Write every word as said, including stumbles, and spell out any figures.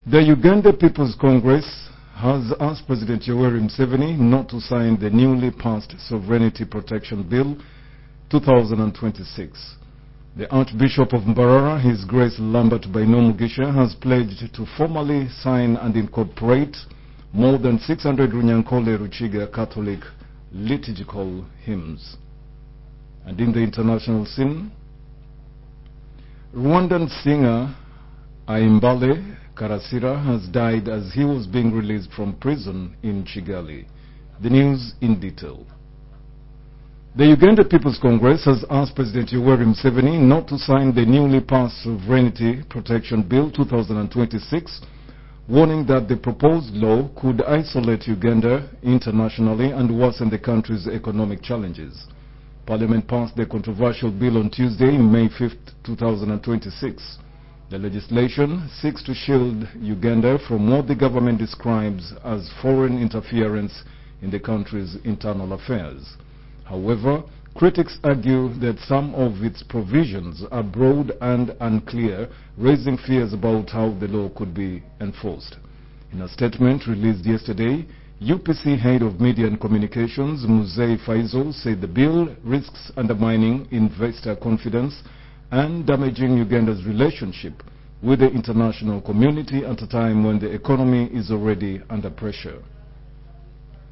The Uganda People's Congress has asked President Yoweri Museveni not to sign the newly passed Sovereignty Protection Bill two thousand twenty-six. The Archbishop of Mbarara, His Grace Lambert Baino Mugisha, has pledged to formally sign and incorporate more than six hundred Runyankole Ruchiga Catholic liturgical hymns. And in the international scene, Rwandan singer Aimbale Karasira has died as he was being released from prison in Kigali. The news in detail. The Uganda People's Congress has asked President Yoweri Museveni not to sign the newly passed Sovereignty Protection Bill two thousand twenty-six, warning that the proposed law could isolate Uganda internationally and worsen the country's economic challenges. Parliament passed the controversial bill on Tuesday, May fifth, two thousand twenty-six. The legislation seeks to shield Uganda from what the government describes as foreign interference in the country's internal affairs. However, critics argue that some of its provisions are broad and unclear, raising fears about how the law could be enforced. In a statement released yesterday, U P C Head of Media and Communications, Muzei Faizo, said the bill risks undermining investor confidence and damaging Uganda's relationship with the international community at a time when the economy is already under pressure.